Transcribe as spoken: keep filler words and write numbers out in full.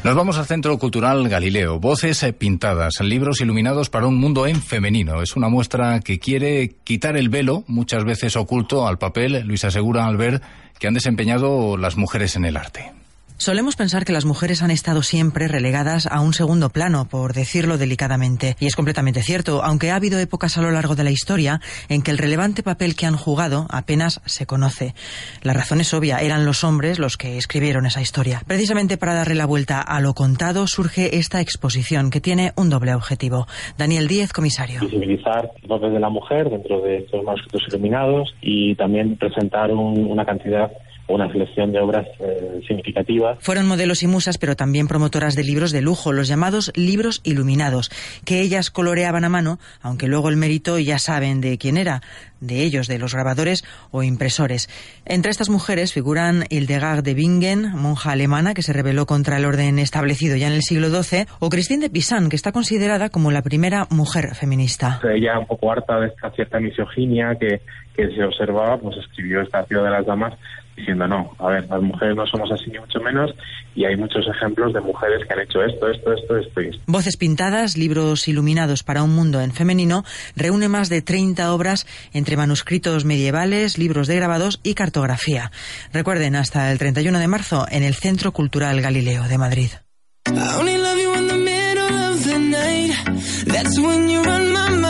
Nos vamos al Centro Cultural Galileo. Voces pintadas, libros iluminados para un mundo en femenino. Es una muestra que quiere quitar el velo, muchas veces oculto, al papel, Luisa Segura Albert, que han desempeñado las mujeres en el arte. Solemos pensar que las mujeres han estado siempre relegadas a un segundo plano, por decirlo delicadamente. Y es completamente cierto, aunque ha habido épocas a lo largo de la historia en que el relevante papel que han jugado apenas se conoce. La razón es obvia, eran los hombres los que escribieron esa historia. Precisamente para darle la vuelta a lo contado surge esta exposición que tiene un doble objetivo. Daniel Díez, comisario. Visibilizar el papel de la mujer dentro de estos manuscritos iluminados y también presentar un, una cantidad una selección de obras eh, significativas. Fueron modelos y musas, pero también promotoras de libros de lujo, los llamados libros iluminados, que ellas coloreaban a mano, aunque luego el mérito ya saben de quién era, de ellos, de los grabadores o impresores. Entre estas mujeres figuran Hildegard de Bingen, monja alemana que se rebeló contra el orden establecido ya en el siglo doce, o Christine de Pisan, que está considerada como la primera mujer feminista. Ella, un poco harta de esta cierta misoginia que, que se observaba, pues escribió esta Ciudad de las Damas, diciendo no, a ver, las mujeres no somos así ni mucho menos, y hay muchos ejemplos de mujeres que han hecho esto, esto, esto, esto y esto. Voces pintadas, libros iluminados para un mundo en femenino, reúne más de treinta obras entre manuscritos medievales, libros de grabados y cartografía. Recuerden, hasta el treinta y uno de marzo en el Centro Cultural Galileo de Madrid.